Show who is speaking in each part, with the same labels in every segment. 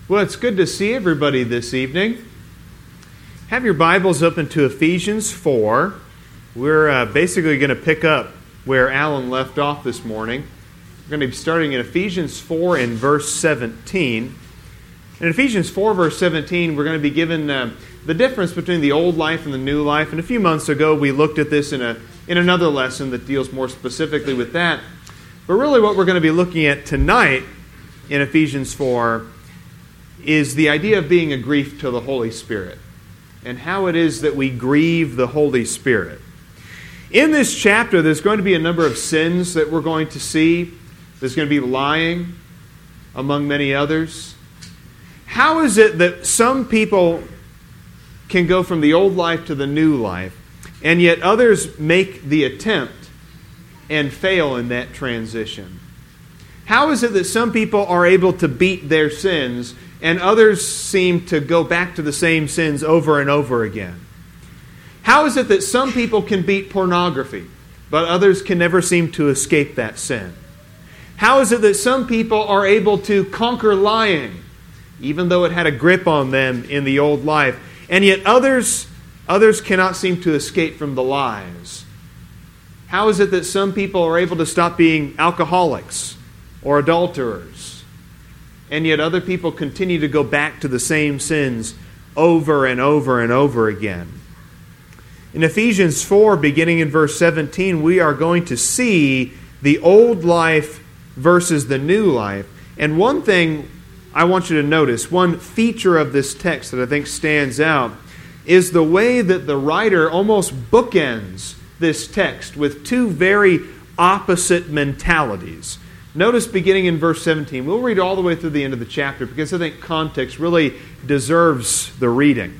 Speaker 1: Well, it's good to see everybody this evening. Have your Bibles open to Ephesians 4. We're basically going to pick up where Alan left off this morning. We're going to be starting in Ephesians 4 and verse 17. In Ephesians 4, verse 17, we're going to be given the difference between the old life and the new life. And a few months ago, we looked at this in another lesson that deals more specifically with that. But really what we're going to be looking at tonight in Ephesians 4 is the idea of being a grief to the Holy Spirit and how it is that we grieve the Holy Spirit. In this chapter, there's going to be a number of sins that we're going to see. There's going to be lying, among many others. How is it that some people can go from the old life to the new life, and yet others make the attempt and fail in that transition? How is it that some people are able to beat their sins and others seem to go back to the same sins over and over again? How is it that some people can beat pornography, but others can never seem to escape that sin? How is it that some people are able to conquer lying, even though it had a grip on them in the old life, and yet others cannot seem to escape from the lies? How is it that some people are able to stop being alcoholics or adulterers, and yet other people continue to go back to the same sins over and over and over again? In Ephesians 4, beginning in verse 17, we are going to see the old life versus the new life. And one thing I want you to notice, one feature of this text that I think stands out, is the way that the writer almost bookends this text with two very opposite mentalities. Notice beginning in verse 17. We'll read all the way through the end of the chapter because I think context really deserves the reading.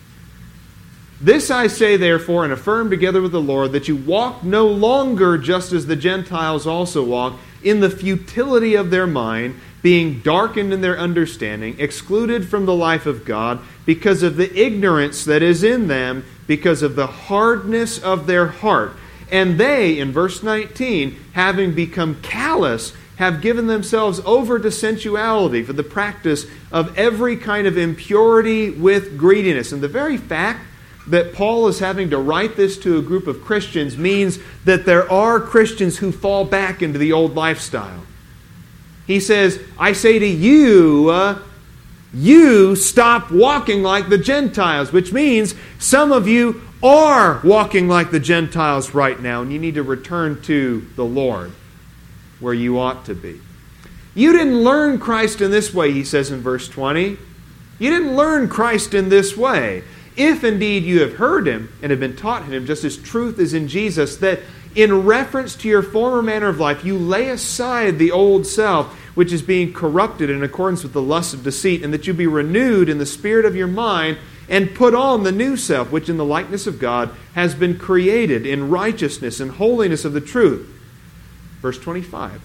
Speaker 1: This I say, therefore, and affirm together with the Lord, that you walk no longer just as the Gentiles also walk, in the futility of their mind, being darkened in their understanding, excluded from the life of God, because of the ignorance that is in them, because of the hardness of their heart. And they, in verse 19, having become callous, have given themselves over to sensuality for the practice of every kind of impurity with greediness. And the very fact that Paul is having to write this to a group of Christians means that there are Christians who fall back into the old lifestyle. He says, I say to you, you stop walking like the Gentiles, which means some of you are walking like the Gentiles right now, and you need to return to the Lord where you ought to be. You didn't learn Christ in this way, he says in verse 20. You didn't learn Christ in this way. If indeed you have heard Him and have been taught Him, just as truth is in Jesus, that in reference to your former manner of life, you lay aside the old self, which is being corrupted in accordance with the lust of deceit, and that you be renewed in the spirit of your mind, and put on the new self, which in the likeness of God has been created in righteousness and holiness of the truth. Verse 25.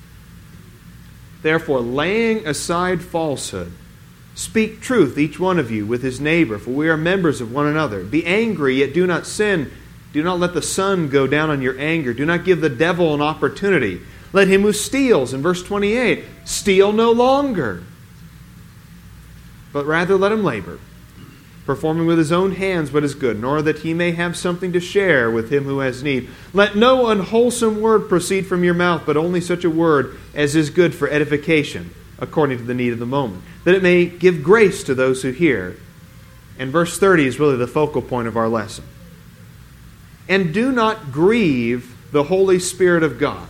Speaker 1: Therefore, laying aside falsehood, speak truth, each one of you, with his neighbor, for we are members of one another. Be angry, yet do not sin. Do not let the sun go down on your anger. Do not give the devil an opportunity. Let him who steals, in verse 28, steal no longer, but rather let him labor, performing with his own hands what is good, in order that he may have something to share with him who has need. Let no unwholesome word proceed from your mouth, but only such a word as is good for edification, according to the need of the moment, that it may give grace to those who hear. And verse 30 is really the focal point of our lesson. And do not grieve the Holy Spirit of God,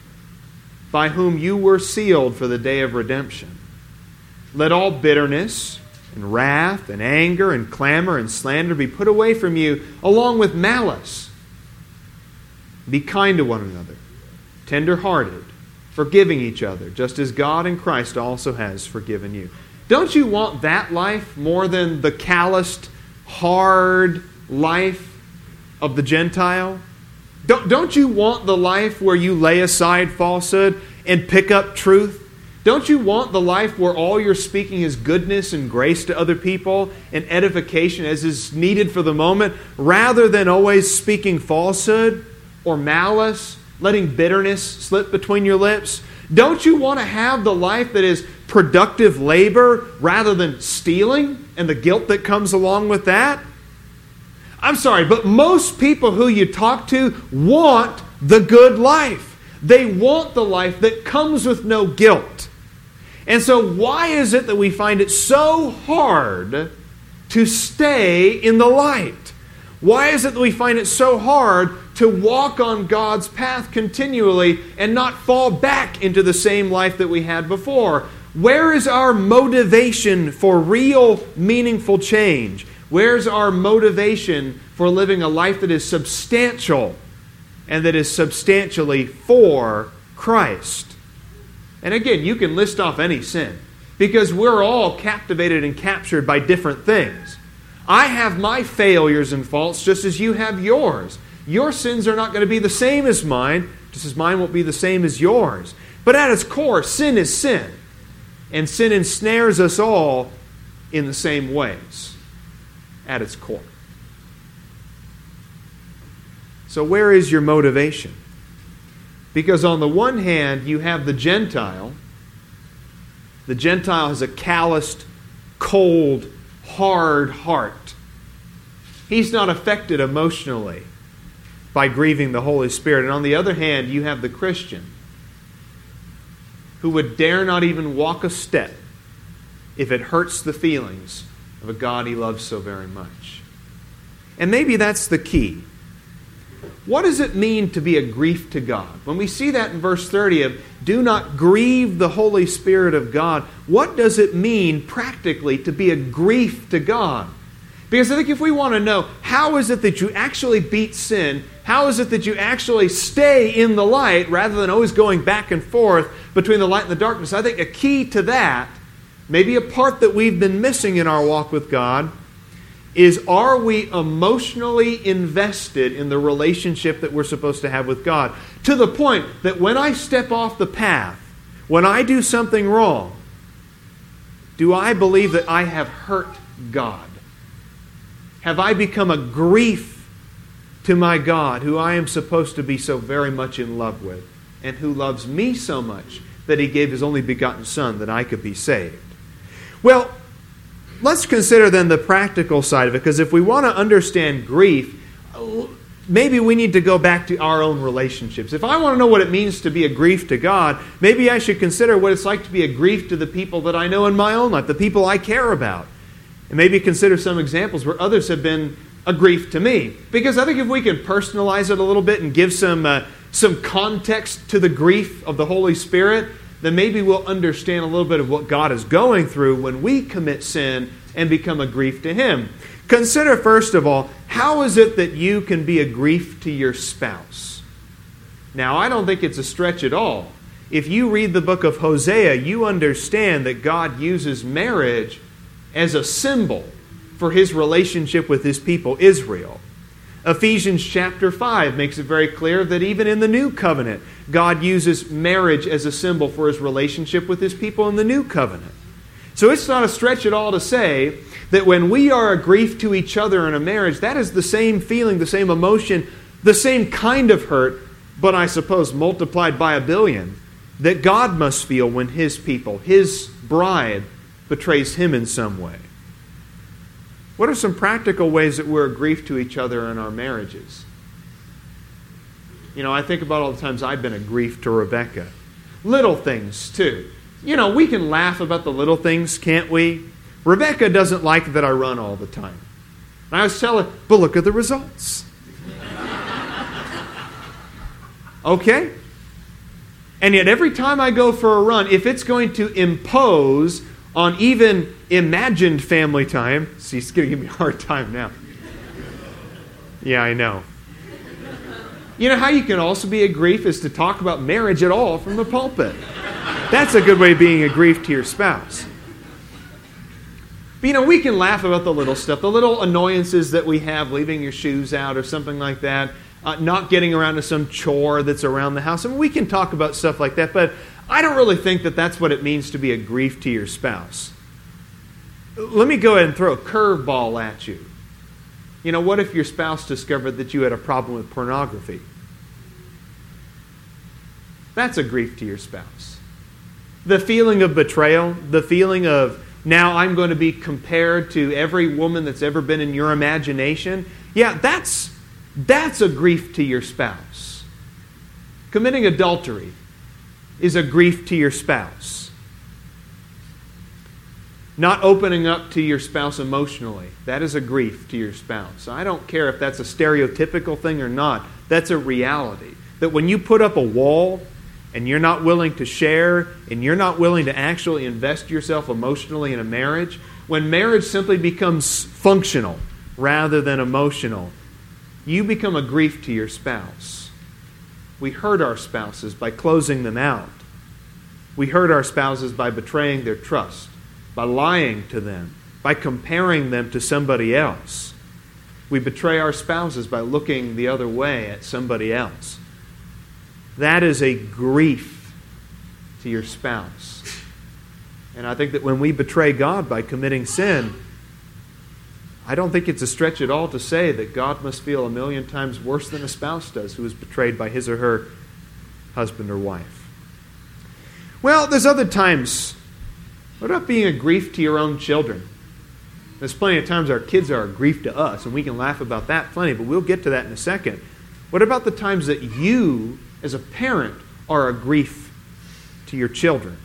Speaker 1: by whom you were sealed for the day of redemption. Let all bitterness and wrath and anger and clamor and slander be put away from you, along with malice. Be kind to one another, tender-hearted, forgiving each other, just as God in Christ also has forgiven you. Don't you want that life more than the calloused, hard life of the Gentile? Don't you want the life where you lay aside falsehood and pick up truth? Don't you want the life where all you're speaking is goodness and grace to other people and edification as is needed for the moment, rather than always speaking falsehood or malice, letting bitterness slip between your lips? Don't you want to have the life that is productive labor rather than stealing and the guilt that comes along with that? I'm sorry, but most people who you talk to want the good life. They want the life that comes with no guilt. And so why is it that we find it so hard to stay in the light? Why is it that we find it so hard to walk on God's path continually and not fall back into the same life that we had before? Where is our motivation for real, meaningful change? Where's our motivation for living a life that is substantial and that is substantially for Christ? And again, you can list off any sin because we're all captivated and captured by different things. I have my failures and faults just as you have yours. Your sins are not going to be the same as mine, just as mine won't be the same as yours. But at its core, sin is sin. And sin ensnares us all in the same ways at its core. So where is your motivation? Because on the one hand, you have the Gentile. The Gentile has a calloused, cold, hard heart. He's not affected emotionally by grieving the Holy Spirit. And on the other hand, you have the Christian who would dare not even walk a step if it hurts the feelings of a God he loves so very much. And maybe that's the key. What does it mean to be a grief to God? When we see that in verse 30 of, do not grieve the Holy Spirit of God, what does it mean practically to be a grief to God? Because I think if we want to know, how is it that you actually beat sin? How is it that you actually stay in the light rather than always going back and forth between the light and the darkness? I think a key to that, maybe a part that we've been missing in our walk with God, is are we emotionally invested in the relationship that we're supposed to have with God? To the point that when I step off the path, when I do something wrong, do I believe that I have hurt God? Have I become a grief to my God, who I am supposed to be so very much in love with, and who loves me so much that He gave His only begotten Son that I could be saved? Well, let's consider then the practical side of it, because if we want to understand grief, maybe we need to go back to our own relationships. If I want to know what it means to be a grief to God, maybe I should consider what it's like to be a grief to the people that I know in my own life, the people I care about. And maybe consider some examples where others have been a grief to me. Because I think if we can personalize it a little bit and give some context to the grief of the Holy Spirit, then maybe we'll understand a little bit of what God is going through when we commit sin and become a grief to Him. Consider, first of all, how is it that you can be a grief to your spouse? Now, I don't think it's a stretch at all. If you read the book of Hosea, you understand that God uses marriage as a symbol for His relationship with His people, Israel. Ephesians chapter 5 makes it very clear that even in the New Covenant, God uses marriage as a symbol for His relationship with His people in the New Covenant. So it's not a stretch at all to say that when we are a grief to each other in a marriage, that is the same feeling, the same emotion, the same kind of hurt, but I suppose multiplied by a billion, that God must feel when His people, His bride, betrays Him in some way. What are some practical ways that we're a grief to each other in our marriages? You know, I think about all the times I've been a grief to Rebecca. Little things, too. You know, we can laugh about the little things, can't we? Rebecca doesn't like that I run all the time. And I was telling her, but look at the results. Okay? And yet every time I go for a run, if it's going to impose on even imagined family time, see, he's going to give me a hard time now. Yeah, I know. You know how you can also be a grief is to talk about marriage at all from the pulpit. That's a good way of being a grief to your spouse. But, you know, we can laugh about the little stuff, the little annoyances that we have, leaving your shoes out or something like that, not getting around to some chore that's around the house. I mean, we can talk about stuff like that, but I don't really think that that's what it means to be a grief to your spouse. Let me go ahead and throw a curveball at you. You know, what if your spouse discovered that you had a problem with pornography? That's a grief to your spouse. The feeling of betrayal, the feeling of now I'm going to be compared to every woman that's ever been in your imagination. Yeah, that's a grief to your spouse. Committing adultery is a grief to your spouse. Not opening up to your spouse emotionally, that is a grief to your spouse. I don't care if that's a stereotypical thing or not. That's a reality. That when you put up a wall and you're not willing to share and you're not willing to actually invest yourself emotionally in a marriage, when marriage simply becomes functional rather than emotional, you become a grief to your spouse. We hurt our spouses by closing them out. We hurt our spouses by betraying their trust, by lying to them, by comparing them to somebody else. We betray our spouses by looking the other way at somebody else. That is a grief to your spouse. And I think that when we betray God by committing sin, I don't think it's a stretch at all to say that God must feel a million times worse than a spouse does who is betrayed by his or her husband or wife. Well, there's other times. What about being a grief to your own children? There's plenty of times our kids are a grief to us, and we can laugh about that plenty, but we'll get to that in a second. What about the times that you, as a parent, are a grief to your children?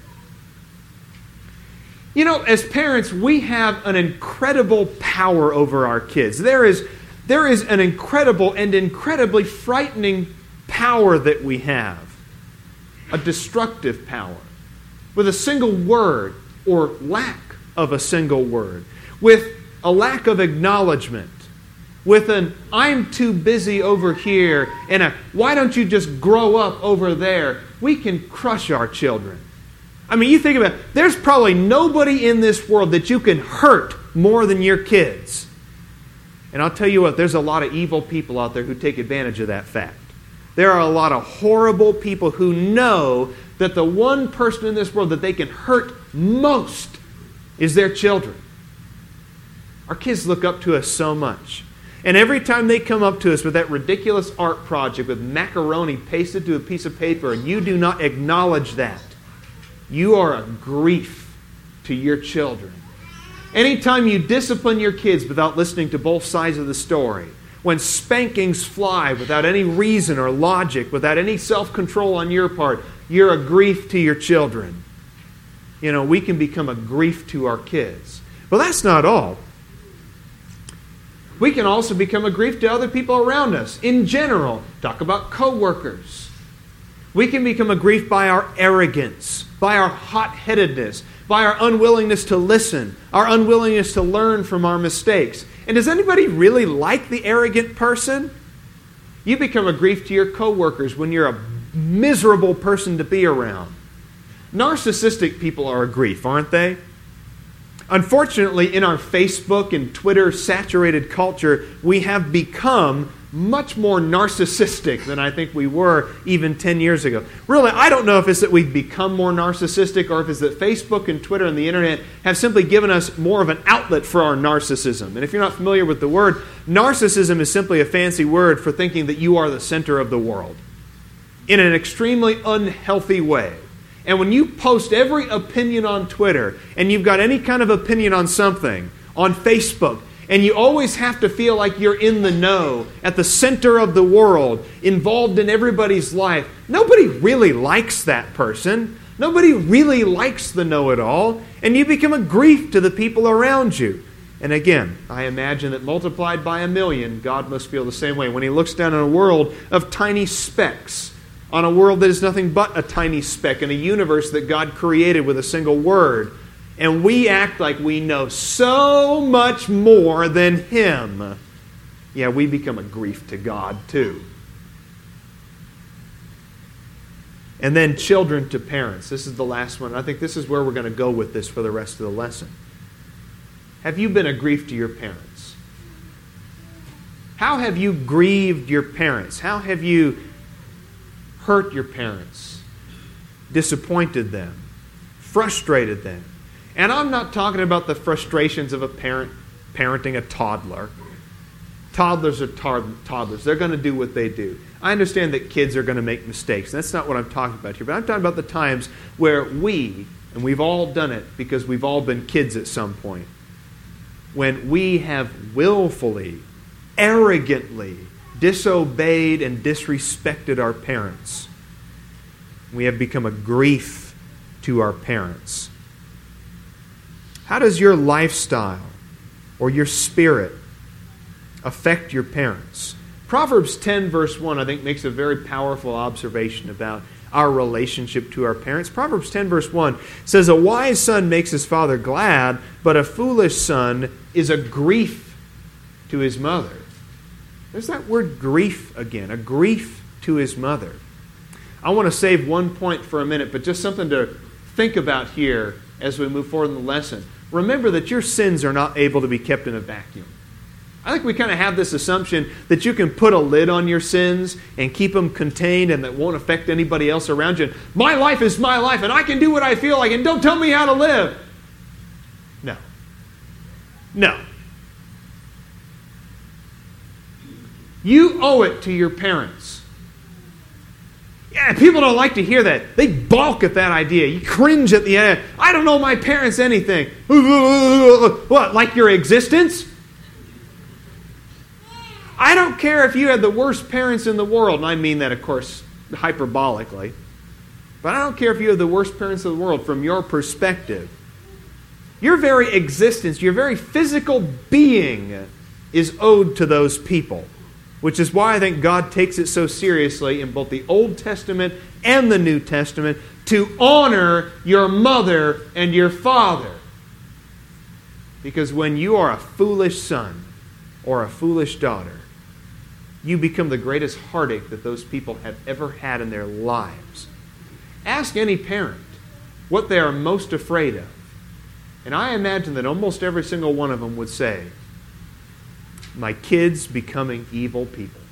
Speaker 1: You know, as parents, we have an incredible power over our kids. There is an incredible and incredibly frightening power that we have. A destructive power. With a single word, or lack of a single word. With a lack of acknowledgement. With an, I'm too busy over here, and a, why don't you just grow up over there? We can crush our children. I mean, you think about it, there's probably nobody in this world that you can hurt more than your kids. And I'll tell you what, there's a lot of evil people out there who take advantage of that fact. There are a lot of horrible people who know that the one person in this world that they can hurt most is their children. Our kids look up to us so much. And every time they come up to us with that ridiculous art project with macaroni pasted to a piece of paper and you do not acknowledge that, you are a grief to your children. Anytime you discipline your kids without listening to both sides of the story, when spankings fly without any reason or logic, without any self-control on your part, you're a grief to your children. You know, we can become a grief to our kids. But that's not all. We can also become a grief to other people around us. In general, talk about coworkers. We can become a grief by our arrogance, by our hot-headedness, by our unwillingness to listen, our unwillingness to learn from our mistakes. And does anybody really like the arrogant person? You become a grief to your coworkers when you're a miserable person to be around. Narcissistic people are a grief, aren't they? Unfortunately, in our Facebook and Twitter saturated culture, we have become much more narcissistic than I think we were even 10 years ago. Really, I don't know if it's that we've become more narcissistic or if it's that Facebook and Twitter and the internet have simply given us more of an outlet for our narcissism. And if you're not familiar with the word, narcissism is simply a fancy word for thinking that you are the center of the world in an extremely unhealthy way. And when you post every opinion on Twitter and you've got any kind of opinion on something on Facebook, and you always have to feel like you're in the know, at the center of the world, involved in everybody's life. Nobody really likes that person. Nobody really likes the know-it-all. And you become a grief to the people around you. And again, I imagine that multiplied by 1,000,000, God must feel the same way. When He looks down on a world of tiny specks, on a world that is nothing but a tiny speck in a universe that God created with a single word, and we act like we know so much more than Him, yeah, we become a grief to God too. And then children to parents. This is the last one. I think this is where we're going to go with this for the rest of the lesson. Have you been a grief to your parents? How have you grieved your parents? How have you hurt your parents? Disappointed them? Frustrated them? And I'm not talking about the frustrations of a parent parenting a toddler. Toddlers are toddlers. They're going to do what they do. I understand that kids are going to make mistakes. That's not what I'm talking about here. But I'm talking about the times where we, and we've all done it because we've all been kids at some point, when we have willfully, arrogantly disobeyed and disrespected our parents. We have become a grief to our parents. How does your lifestyle or your spirit affect your parents? Proverbs 10 verse 1 I think makes a very powerful observation about our relationship to our parents. Proverbs 10 verse 1 says, "A wise son makes his father glad, but a foolish son is a grief to his mother." There's that word grief again, a grief to his mother. I want to save one point for a minute, but just something to think about here as we move forward in the lesson. Remember that your sins are not able to be kept in a vacuum. I think we kind of have this assumption that you can put a lid on your sins and keep them contained and that won't affect anybody else around you. My life is my life and I can do what I feel like and don't tell me how to live. No. No. You owe it to your parents. Yeah, people don't like to hear that. They balk at that idea. You cringe at the end. I don't owe my parents anything. What, like your existence? I don't care if you had the worst parents in the world, and I mean that, of course, hyperbolically. But I don't care if you have the worst parents in the world from your perspective. Your very existence, your very physical being is owed to those people, which is why I think God takes it so seriously in both the Old Testament and the New Testament to honor your mother and your father. Because when you are a foolish son or a foolish daughter, you become the greatest heartache that those people have ever had in their lives. Ask any parent what they are most afraid of. And I imagine that almost every single one of them would say, my kids becoming evil people.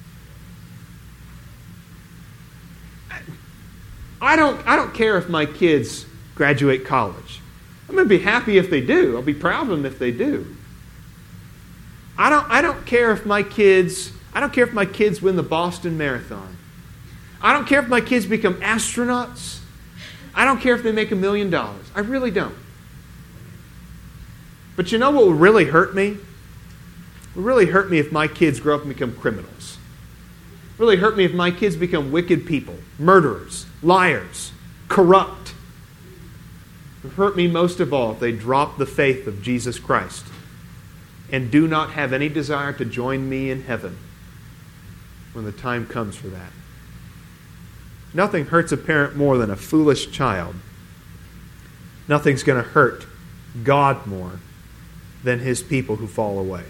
Speaker 1: I don't care if my kids graduate college. I'm going to be happy if they do. I'll be proud of them if they do. I don't care if my kids win the Boston Marathon. I don't care if my kids become astronauts. I don't care if they make $1 million. I really don't. But you know what would really hurt me? It would really hurt me if my kids grow up and become criminals. It would really hurt me if my kids become wicked people, murderers, liars, corrupt. It would hurt me most of all if they drop the faith of Jesus Christ and do not have any desire to join me in heaven when the time comes for that. Nothing hurts a parent more than a foolish child. Nothing's going to hurt God more than His people who fall away.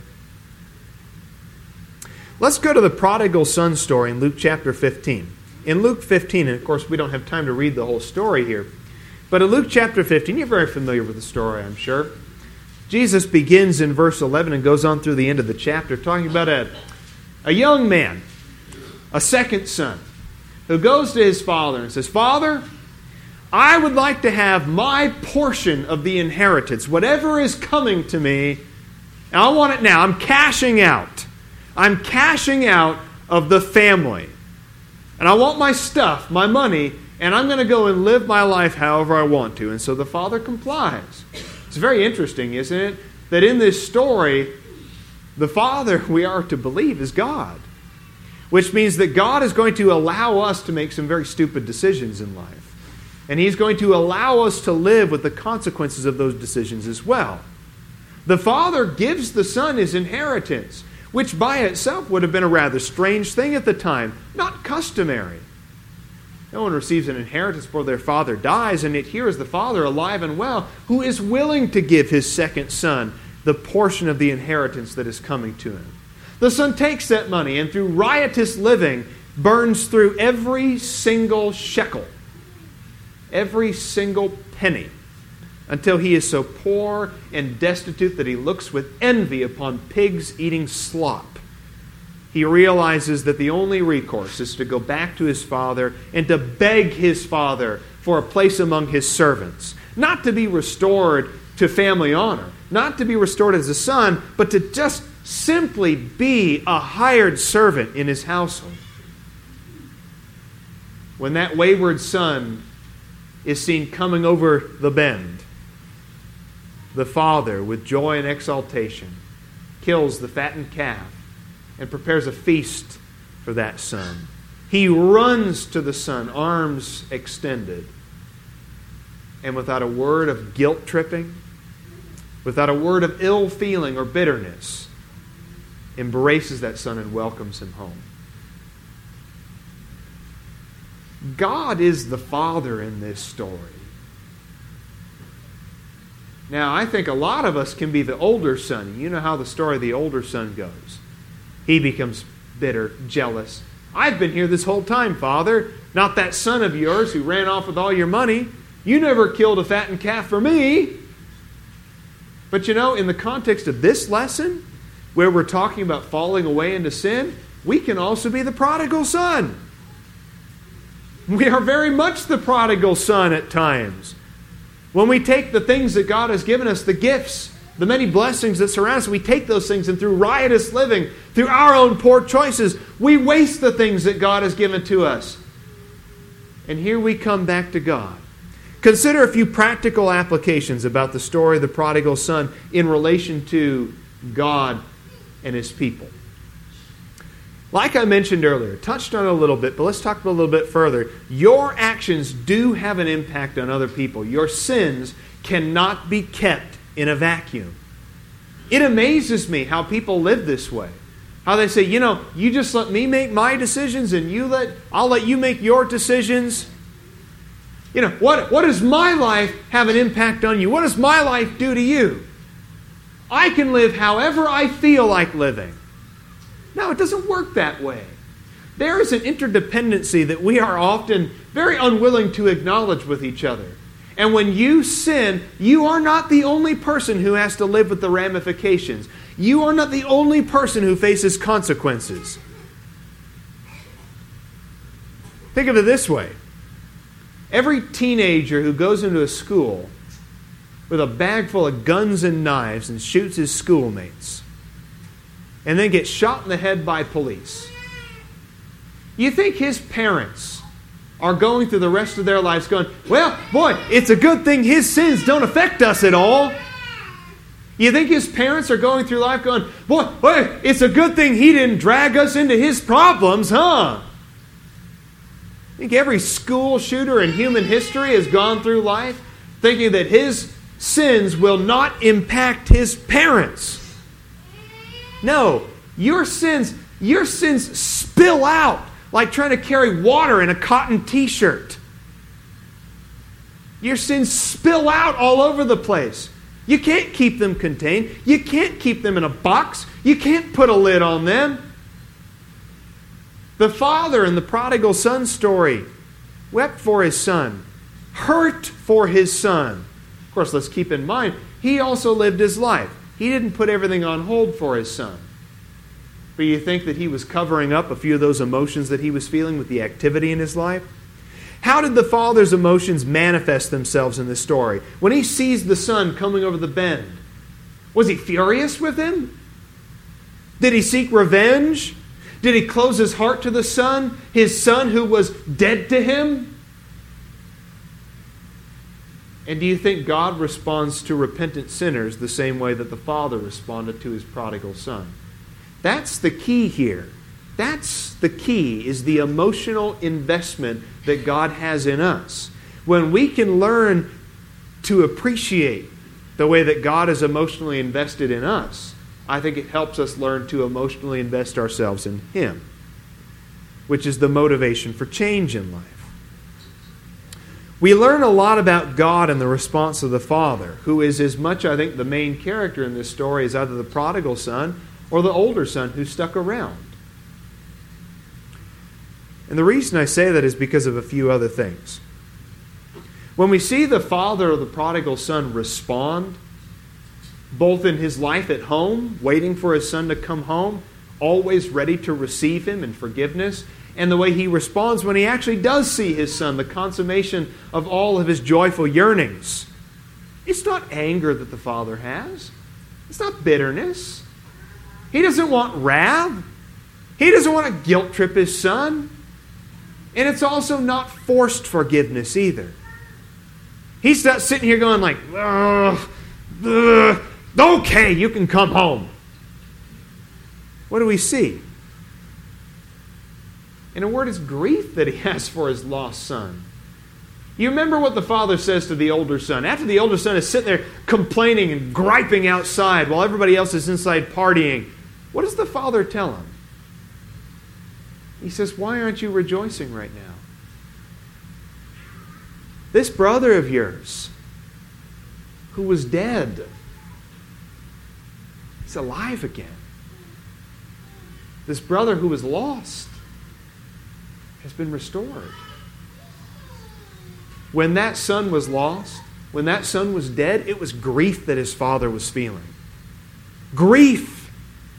Speaker 1: Let's go to the prodigal son story in Luke chapter 15. In Luke 15, and of course we don't have time to read the whole story here, but in Luke chapter 15, you're very familiar with the story, I'm sure. Jesus begins in verse 11 and goes on through the end of the chapter talking about a young man, a second son, who goes to his father and says, Father, I would like to have my portion of the inheritance, whatever is coming to me, and I want it now. I'm cashing out. I'm cashing out of the family. And I want my stuff, my money, and I'm going to go and live my life however I want to. And so the father complies. It's very interesting, isn't it, that in this story, the father, we are to believe, is God. Which means that God is going to allow us to make some very stupid decisions in life. And He's going to allow us to live with the consequences of those decisions as well. The father gives the son his inheritance, which by itself would have been a rather strange thing at the time, not customary. No one receives an inheritance before their father dies, and yet here is the father alive and well, who is willing to give his second son the portion of the inheritance that is coming to him. The son takes that money and through riotous living burns through every single shekel, every single penny, until he is so poor and destitute that he looks with envy upon pigs eating slop. He realizes that the only recourse is to go back to his father and to beg his father for a place among his servants. Not to be restored to family honor, not to be restored as a son, but to just simply be a hired servant in his household. When that wayward son is seen coming over the bend, the father, with joy and exultation, kills the fattened calf and prepares a feast for that son. He runs to the son, arms extended, and without a word of guilt tripping, without a word of ill feeling or bitterness, embraces that son and welcomes him home. God is the Father in this story. Now, I think a lot of us can be the older son. You know how the story of the older son goes. He becomes bitter, jealous. I've been here this whole time, Father. Not that son of yours who ran off with all your money. You never killed a fattened calf for me. But you know, in the context of this lesson, where we're talking about falling away into sin, we can also be the prodigal son. We are very much the prodigal son at times. When we take the things that God has given us, the gifts, the many blessings that surround us, we take those things and through riotous living, through our own poor choices, we waste the things that God has given to us. And here we come back to God. Consider a few practical applications about the story of the prodigal son in relation to God and His people. Like I mentioned earlier, touched on it a little bit, but let's talk a little bit further. Your actions do have an impact on other people. Your sins cannot be kept in a vacuum. It amazes me how people live this way. How they say, you know, you just let me make my decisions and I'll let you make your decisions. You know, what does my life have an impact on you? What does my life do to you? I can live however I feel like living. No, it doesn't work that way. There is an interdependency that we are often very unwilling to acknowledge with each other. And when you sin, you are not the only person who has to live with the ramifications. You are not the only person who faces consequences. Think of it this way. Every teenager who goes into a school with a bag full of guns and knives and shoots his schoolmates and then gets shot in the head by police, you think his parents are going through the rest of their lives going, well, boy, it's a good thing his sins don't affect us at all. You think his parents are going through life going, boy, it's a good thing he didn't drag us into his problems, huh? I think every school shooter in human history has gone through life thinking that his sins will not impact his parents. No, your sins spill out like trying to carry water in a cotton t-shirt. Your sins spill out all over the place. You can't keep them contained. You can't keep them in a box. You can't put a lid on them. The father in the prodigal son story wept for his son, hurt for his son. Of course, let's keep in mind, he also lived his life. He didn't put everything on hold for his son. But you think that he was covering up a few of those emotions that he was feeling with the activity in his life? How did the father's emotions manifest themselves in this story? When he sees the son coming over the bend, was he furious with him? Did he seek revenge? Did he close his heart to the son, his son who was dead to him? And do you think God responds to repentant sinners the same way that the father responded to his prodigal son? That's the key here. That's the key, is the emotional investment that God has in us. When we can learn to appreciate the way that God is emotionally invested in us, I think it helps us learn to emotionally invest ourselves in Him, which is the motivation for change in life. We learn a lot about God and the response of the Father, who is as much, I think, the main character in this story as either the prodigal son or the older son who stuck around. And the reason I say that is because of a few other things. When we see the father of the prodigal son respond, both in his life at home, waiting for his son to come home, always ready to receive him in forgiveness, and the way he responds when he actually does see his son, the consummation of all of his joyful yearnings. It's not anger that the father has. It's not bitterness. He doesn't want wrath. He doesn't want to guilt trip his son. And it's also not forced forgiveness either. He's not sitting here going like, okay, you can come home. What do we see? In a word, it's grief that he has for his lost son. You remember what the father says to the older son. After the older son is sitting there complaining and griping outside while everybody else is inside partying, what does the father tell him? He says, why aren't you rejoicing right now? This brother of yours, who was dead, he's alive again. This brother who was lost has been restored. When that son was lost, when that son was dead, it was grief that his father was feeling. Grief.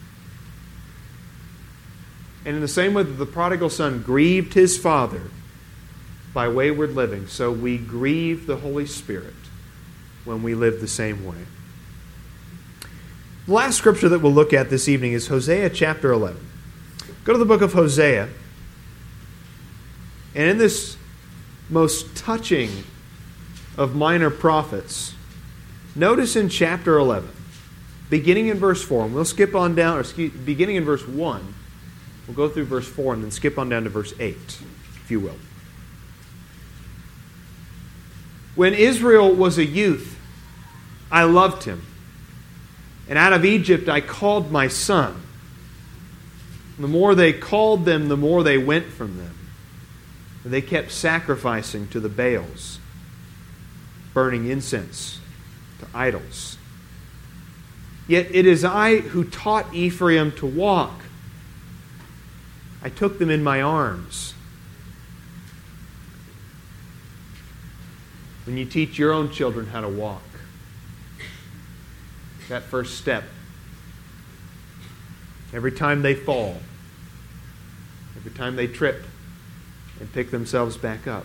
Speaker 1: And in the same way that the prodigal son grieved his father by wayward living, so we grieve the Holy Spirit when we live the same way. The last scripture that we'll look at this evening is Hosea chapter 11. Go to the book of Hosea. And in this most touching of minor prophets, notice in chapter 11, beginning in verse 4, and we'll skip on down, beginning in verse 1, we'll go through verse 4 and then skip on down to verse 8, if you will. When Israel was a youth, I loved him, and out of Egypt I called my son. The more they called them, the more they went from them. They kept sacrificing to the Baals, burning incense to idols. Yet it is I who taught Ephraim to walk. I took them in my arms. When you teach your own children how to walk, that first step, every time they fall, every time they trip and pick themselves back up.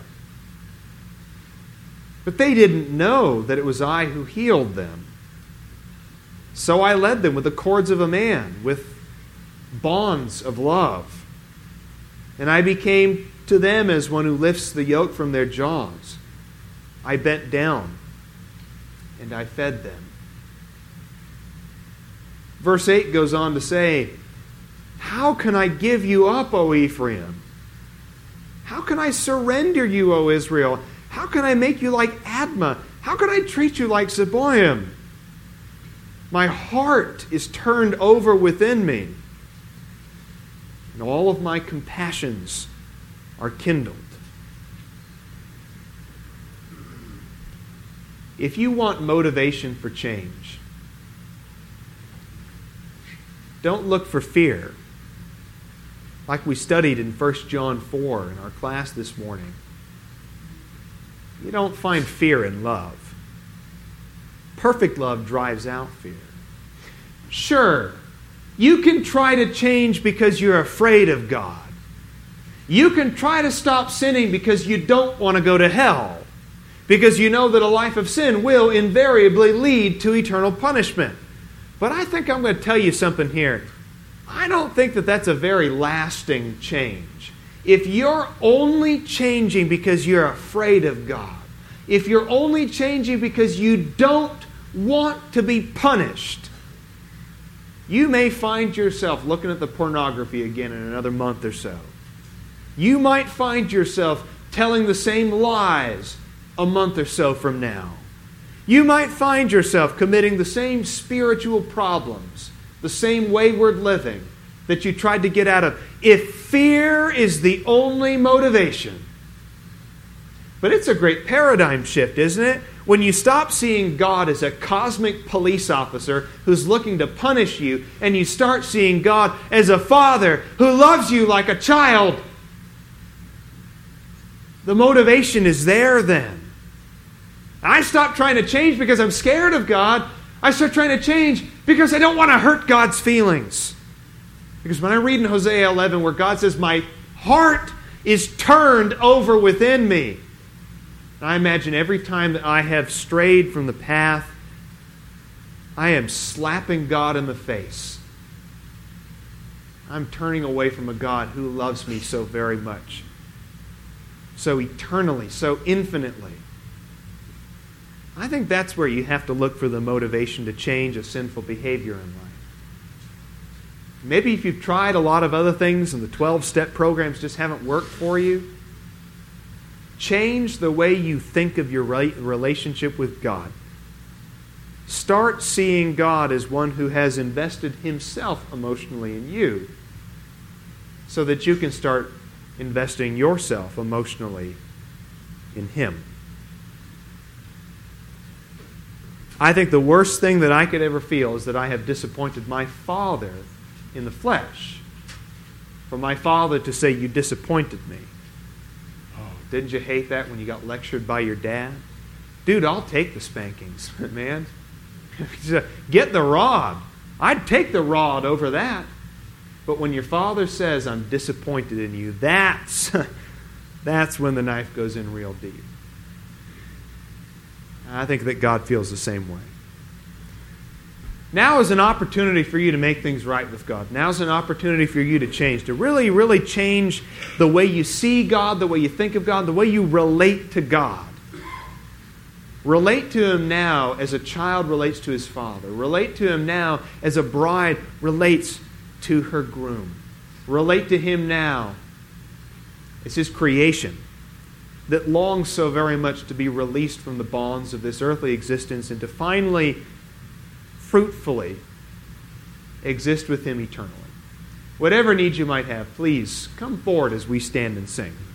Speaker 1: But they didn't know that it was I who healed them. So I led them with the cords of a man, with bonds of love. And I became to them as one who lifts the yoke from their jaws. I bent down and I fed them. Verse 8 goes on to say, how can I give you up, O Ephraim? How can I surrender you, O Israel? How can I make you like Admah? How can I treat you like Zeboim? My heart is turned over within me, and all of my compassions are kindled. If you want motivation for change, don't look for fear. Like we studied in 1 John 4 in our class this morning. You don't find fear in love. Perfect love drives out fear. Sure, you can try to change because you're afraid of God. You can try to stop sinning because you don't want to go to hell. Because you know that a life of sin will invariably lead to eternal punishment. But I think I'm going to tell you something here. I don't think that that's a very lasting change. If you're only changing because you're afraid of God, if you're only changing because you don't want to be punished, you may find yourself looking at the pornography again in another month or so. You might find yourself telling the same lies a month or so from now. You might find yourself committing the same spiritual problems, the same wayward living that you tried to get out of, if fear is the only motivation. But it's a great paradigm shift, isn't it? When you stop seeing God as a cosmic police officer who's looking to punish you, and you start seeing God as a father who loves you like a child. The motivation is there then. I stop trying to change because I'm scared of God. I start trying to change because I don't want to hurt God's feelings. Because when I read in Hosea 11 where God says, my heart is turned over within me, I imagine every time that I have strayed from the path, I am slapping God in the face I'm turning away from a God who loves me so very much, so eternally, so infinitely. I think that's where you have to look for the motivation to change a sinful behavior in life. Maybe if you've tried a lot of other things and the 12-step programs just haven't worked for you, change the way you think of your relationship with God. Start seeing God as one who has invested himself emotionally in you so that you can start investing yourself emotionally in him. I think the worst thing that I could ever feel is that I have disappointed my Father in the flesh. For my Father to say, "You disappointed me." Oh, didn't you hate that when you got lectured by your dad? Dude, I'll take the spankings, man. Get the rod. I'd take the rod over that. But when your Father says, "I'm disappointed in you," that's when the knife goes in real deep. I think that God feels the same way. Now is an opportunity for you to make things right with God. Now is an opportunity for you to change, to really, really change the way you see God, the way you think of God, the way you relate to God. Relate to him now as a child relates to his father. Relate to him now as a bride relates to her groom. Relate to him now as his creation that longs so very much to be released from the bonds of this earthly existence and to finally, fruitfully exist with him eternally. Whatever needs you might have, please come forward as we stand and sing.